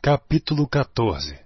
Capítulo 14.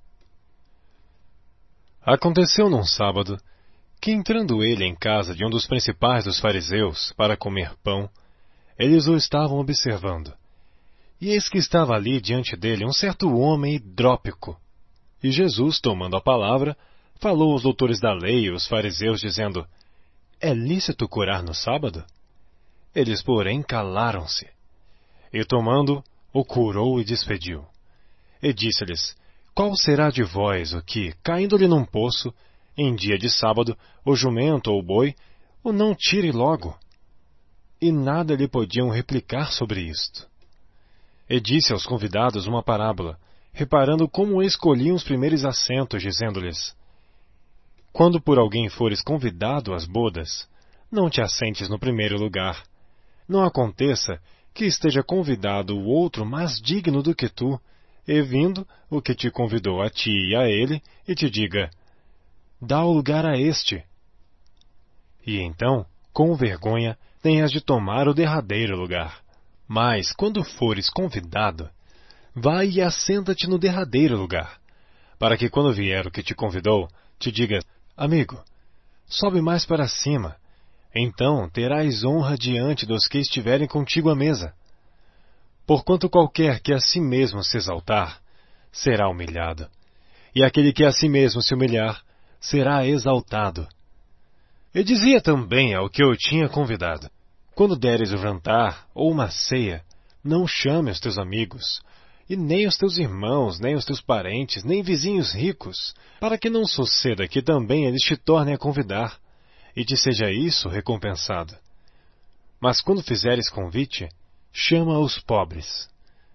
Aconteceu num sábado, que entrando ele em casa de um dos principais dos fariseus para comer pão, eles o estavam observando. E eis que estava ali diante dele um certo homem hidrópico. E Jesus, tomando a palavra, falou aos doutores da lei e aos fariseus, dizendo: É lícito curar no sábado? Eles, porém, calaram-se. E tomando, o curou e despediu. E disse-lhes: Qual será de vós o que, caindo-lhe num poço, em dia de sábado, o jumento ou o boi, o não tire logo? E nada lhe podiam replicar sobre isto. E disse aos convidados uma parábola, reparando como escolhiam os primeiros assentos, dizendo-lhes: Quando por alguém fores convidado às bodas, não te assentes no primeiro lugar. Não aconteça que esteja convidado o outro mais digno do que tu, e vindo o que te convidou a ti e a ele, e te diga: Dá o lugar a este. E então, com vergonha, tenhas de tomar o derradeiro lugar. Mas, quando fores convidado, vai e assenta-te no derradeiro lugar, para que quando vier o que te convidou, te diga: Amigo, sobe mais para cima. Então terás honra diante dos que estiverem contigo à mesa. Porquanto qualquer que a si mesmo se exaltar, será humilhado, e aquele que a si mesmo se humilhar, será exaltado. E dizia também ao que eu tinha convidado: Quando deres o jantar ou uma ceia, não chame os teus amigos, e nem os teus irmãos, nem os teus parentes, nem vizinhos ricos, para que não suceda que também eles te tornem a convidar, e te seja isso recompensado. Mas quando fizeres convite, chama os pobres,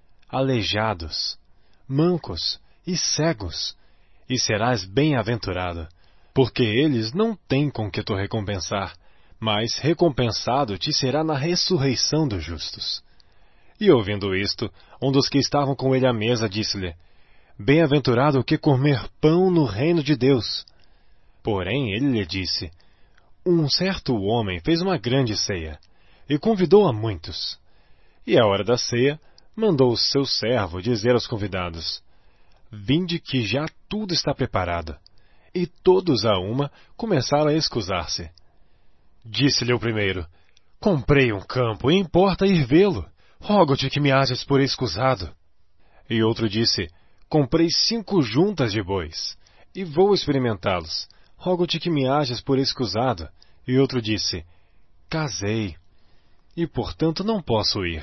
aleijados, mancos e cegos, e serás bem-aventurado, porque eles não têm com que te recompensar, mas recompensado te será na ressurreição dos justos. E ouvindo isto, um dos que estavam com ele à mesa disse-lhe: Bem-aventurado o que comer pão no reino de Deus. Porém ele lhe disse: Um certo homem fez uma grande ceia, e convidou a muitos. E à hora da ceia, mandou o seu servo dizer aos convidados: Vinde que já tudo está preparado. E todos a uma começaram a escusar-se. Disse-lhe o primeiro: Comprei um campo e importa ir vê-lo. Rogo-te que me hajas por escusado. E outro disse: Comprei 5 juntas de bois, e vou experimentá-los. Rogo-te que me hajas por escusado. E outro disse: Casei, e portanto não posso ir.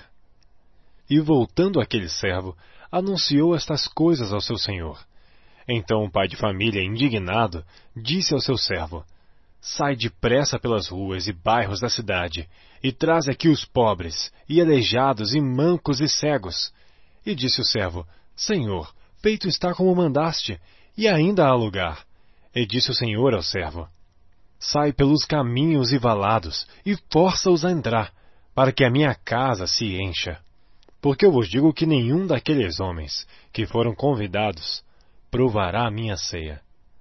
E voltando aquele servo, anunciou estas coisas ao seu senhor. Então o pai de família, indignado, disse ao seu servo: Sai depressa pelas ruas e bairros da cidade, e traz aqui os pobres, e aleijados, e mancos e cegos. E disse o servo: Senhor, feito está como mandaste, e ainda há lugar. E disse o senhor ao servo: Sai pelos caminhos e valados, e força-os a entrar, para que a minha casa se encha. Porque eu vos digo que nenhum daqueles homens que foram convidados provará a minha ceia.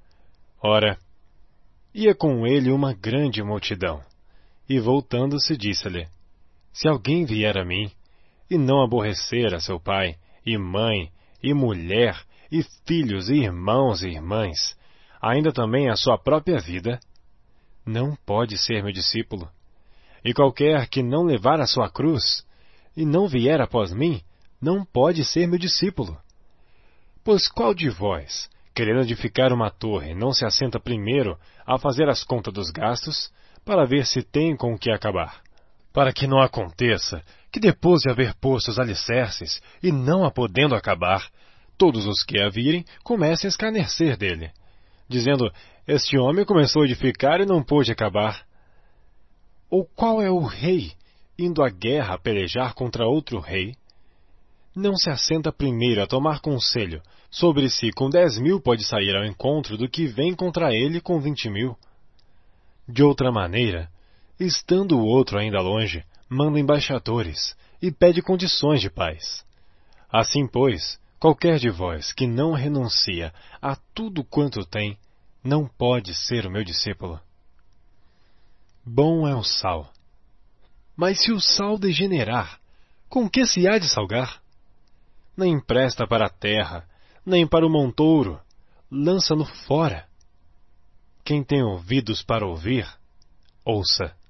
Ora, ia com ele uma grande multidão, e voltando-se disse-lhe: Se alguém vier a mim, e não aborrecer a seu pai, e mãe, e mulher, e filhos, e irmãos e irmãs, ainda também a sua própria vida, não pode ser meu discípulo. E qualquer que não levar a sua cruz, e não vier após mim, não pode ser meu discípulo. Pois qual de vós, querendo edificar uma torre, não se assenta primeiro a fazer as contas dos gastos, para ver se tem com o que acabar? Para que não aconteça que depois de haver posto os alicerces, e não a podendo acabar, todos os que a virem comecem a escarnecer dele, dizendo: Este homem começou a edificar e não pôde acabar. Ou qual é o rei, indo à guerra a pelejar contra outro rei? Não se assenta primeiro a tomar conselho sobre se com 10.000 pode sair ao encontro do que vem contra ele com 20.000. De outra maneira, estando o outro ainda longe, manda embaixadores e pede condições de paz. Assim, pois, qualquer de vós que não renuncia a tudo quanto tem, não pode ser o meu discípulo. Bom é o sal. Mas se o sal degenerar, com que se há de salgar? nem presta para a terra, nem para o montouro. Lança-no fora. Quem tem ouvidos para ouvir, ouça.